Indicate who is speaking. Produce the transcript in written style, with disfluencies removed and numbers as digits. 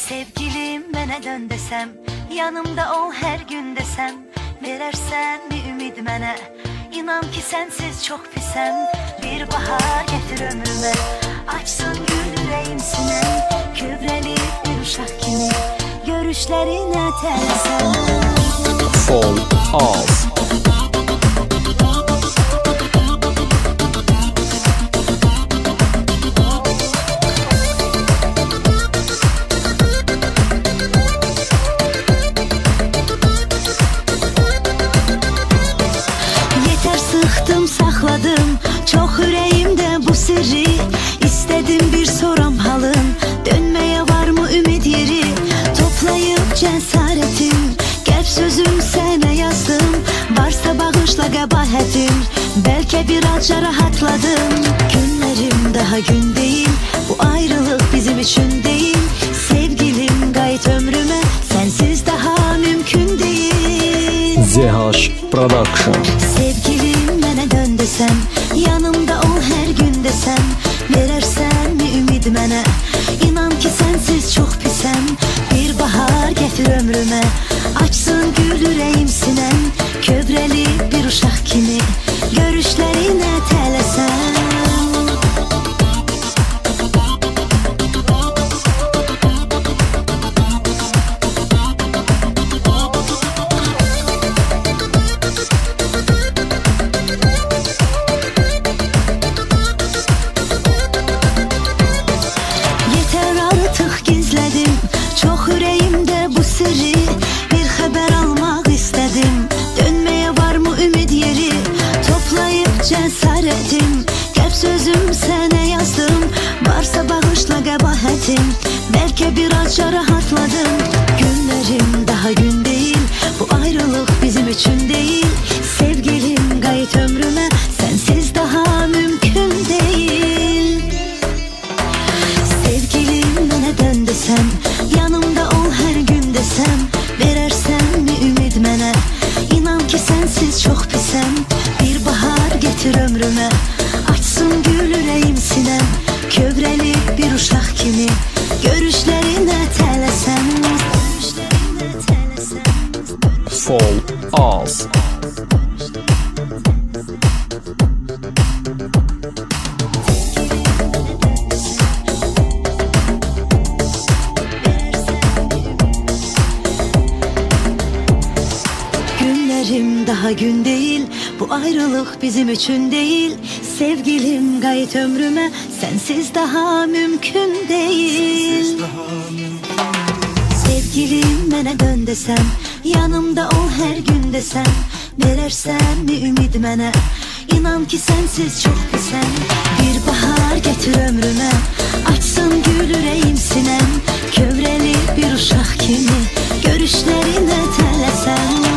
Speaker 1: Sevgilim mənə dön desəm, yanımda ol hər gün desəm, verərsən mi ümid mənə? İnan ki sənsiz çox pisəm. Bir bahar gətir ömrümə, açsın gül ürəyim sinəm, kövrəlib bir uşaq kimi görüşlərinə tələsəm.
Speaker 2: Fall off.
Speaker 1: Sıxdım, saxladım çox ürəyimdə bu sirri. İstədim bir soram halın, dönməyə varmı ümid yeri? Toplayıb cəsarətim, qəlb sözüm sənə yazdım. Varsa bağışla qəbahətim, bəlkə birazca rahatladım. Günlərim daha gün deyil, bu ayrılıq bizim üçün deyil. Sevgilim qayıt ömrümə, sənsiz daha mümkün deyil.
Speaker 2: ZH Production.
Speaker 1: Sevgilim mənə dön desəm, yanımda ol hər gün desəm, verərsən mi ümid mənə? İnan ki sənsiz çox pisəm. Bir bahar gətir ömrümə, açsın gül ürəyim sinəm, kövrəlib bir uşaq kimi görüşlərinə tələsəm. Çox ürəyimdə bu sirri, bir xəbər almaq istədim. Dönməyə varmı ümid yeri? Toplayıb cəsarətim, qəlb sözüm sənə yazdım. Varsa bağışla qəbahətim, bəlkə birazca rahatladım. Günlərim daha gün deyil, bu ayrılıq bizim üçün deyil. Sevgilim qayıt ömrümə, sənsiz daha mümkün deyil. Sevgilim mənə dön desəm, yanımda ol hər gün desəm, verərsən mi ümid mənə? İnan ki sənsiz çox pisəm. Bir bahar gətir ömrümə, açsın gül ürəyim sinəm, kövrəlib bir uşaq kimi görüşlərinə tələsəm.
Speaker 2: Fall off.
Speaker 1: Günlerim daha gün değil, bu ayrılık bizim için değil. Sevgilim qayıt ömrümə, sensiz daha mümkün değil. Sevgilim mənə dön desəm, yanımda ol hər gün desəm, verərsən mi ümid mənə? İnan ki sensiz çox pisəm. Bir bahar gətir ömrümə, açsın gül ürəyim sinəm, kövrəlib bir uşaq kimi görüşlərinə tələsəm.